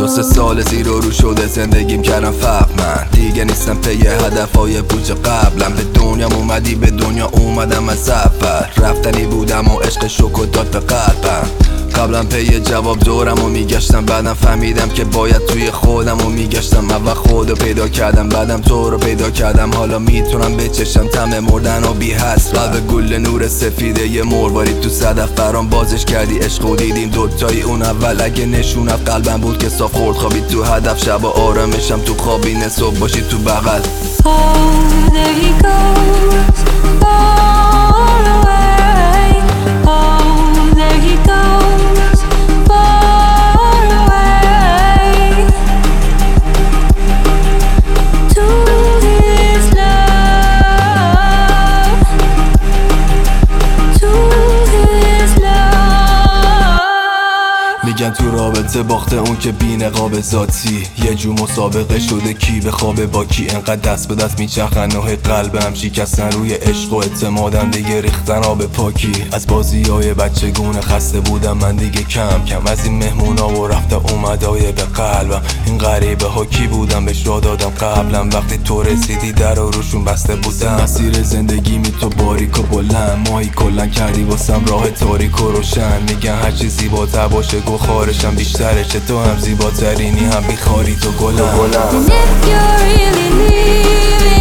2-3 سال زیر و رو شده زندگیم کردم فرق من دیگه نیستم پی هدفهای پوچ قبلم به دنیام اومدی به دنیا اومدم از اول رفتنی بودم و عشق شوکو داد به قلبم قبلا پی جواب دورم و میگشتم بعدم فهمیدم که باید توی خودم و میگشتم اول خودو پیدا کردم بعدم تو رو پیدا کردم حالا میتونم بچشم طعم مردن و بی حس قلب گل نور سفیده یه مروارید تو صدف برام بازش کردی عشق و دیدیم دوتایی اون اول اگه نشونت قلبم بود که صاف خورد خوابید تو هدف شب و آرامشم تو خوابینه صبح باشی تو بغل there he goes, far away. Oh, there he goes, far away. To his love, to his love. میگن تو رابطه باخته اون که بی نقاب ذاتی یه جو مسابقه شده کی به خواب با کی انقدر دست به دست میچرخن و قلبم شکستن روی عشق و اعتمادم دیگه ریختن آب پاکی از بازیای بچگونه خسته بودم من دیگه کم کم از این مهمونا و رفته اومدای به قلبم این غریبه ها کی بودم بهش را دادم قبلم وقتی تو رسیدی در روشون بسته بودم مسیر زندگی می تو باریک و بلند ماهی کلن کردی واسم راه تاریک و روشن میگن هرچی زیباتر باشه گو خارشم بیشترشه تو هم زیباترینی هم بیخاری تو گلم And if you're really leaving